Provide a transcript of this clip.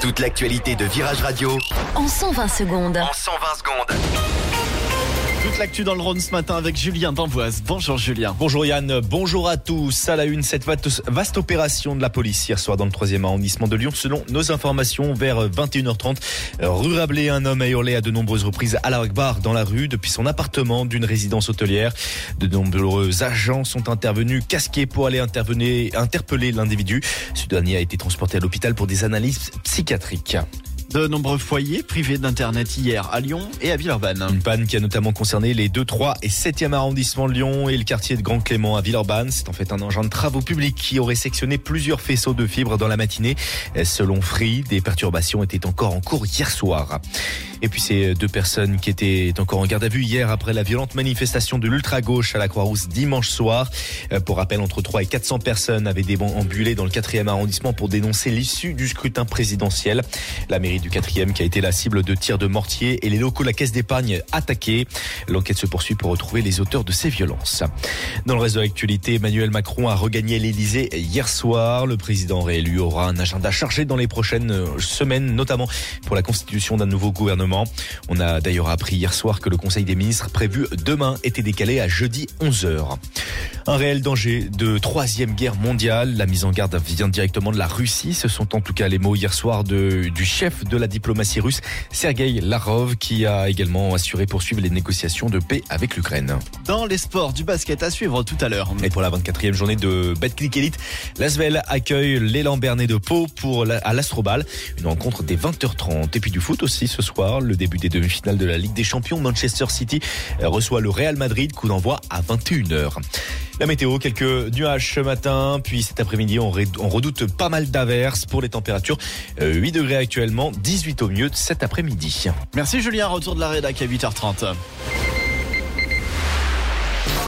Toute l'actualité de Virage Radio en 120 secondes. Toute l'actu dans le Rhône ce matin avec Julien d'Amboise. Bonjour Julien. Bonjour Yann, bonjour à tous. À la une, cette vaste opération de la police hier soir dans le 3e arrondissement de Lyon. Selon nos informations, vers 21h30, rue Rabelais, un homme a hurlé à de nombreuses reprises Allah Akbar dans la rue depuis son appartement d'une résidence hôtelière. De nombreux agents sont intervenus casqués pour aller interpeller l'individu. Ce dernier a été transporté à l'hôpital pour des analyses psychiatriques. De nombreux foyers privés d'internet hier à Lyon et à Villeurbanne. Une panne qui a notamment concerné les 2, 3 et 7e arrondissements de Lyon et le quartier de Grand Clément à Villeurbanne. C'est en fait un engin de travaux publics qui aurait sectionné plusieurs faisceaux de fibres dans la matinée. Selon Free, des perturbations étaient encore en cours hier soir. Et puis ces 2 personnes qui étaient encore en garde à vue hier après la violente manifestation de l'ultra-gauche à la Croix-Rousse dimanche soir. Pour rappel, entre 300 et 400 personnes avaient déambulé dans le 4e arrondissement pour dénoncer l'issue du scrutin présidentiel. La mairie du 4e qui a été la cible de tirs de mortier et les locaux de la caisse d'épargne attaqués. L'enquête se poursuit pour retrouver les auteurs de ces violences. Dans le reste de l'actualité, Emmanuel Macron a regagné l'Elysée hier soir. Le président réélu aura un agenda chargé dans les prochaines semaines, notamment pour la constitution d'un nouveau gouvernement. On a d'ailleurs appris hier soir que le Conseil des ministres prévu demain était décalé à jeudi 11h. Un réel danger de 3e guerre mondiale. La mise en garde vient directement de la Russie. Ce sont en tout cas les mots hier soir du chef de la diplomatie russe, Sergueï Lavrov, qui a également assuré poursuivre les négociations de paix avec l'Ukraine. Dans les sports, du basket à suivre tout à l'heure. Et pour la 24e journée de Betclic Elite, l'Asvel accueille l'élan Bernay de Pau à l'Astrobal. Une rencontre dès 20h30. Et puis du foot aussi ce soir, le début des demi-finales de la Ligue des Champions. Manchester City reçoit le Real Madrid, coup d'envoi à 21h. La météo, quelques nuages ce matin, puis cet après-midi on redoute pas mal d'averses pour les températures. 8 degrés actuellement, 18 au mieux cet après-midi. Merci Julien, retour de la rédac à 8h30.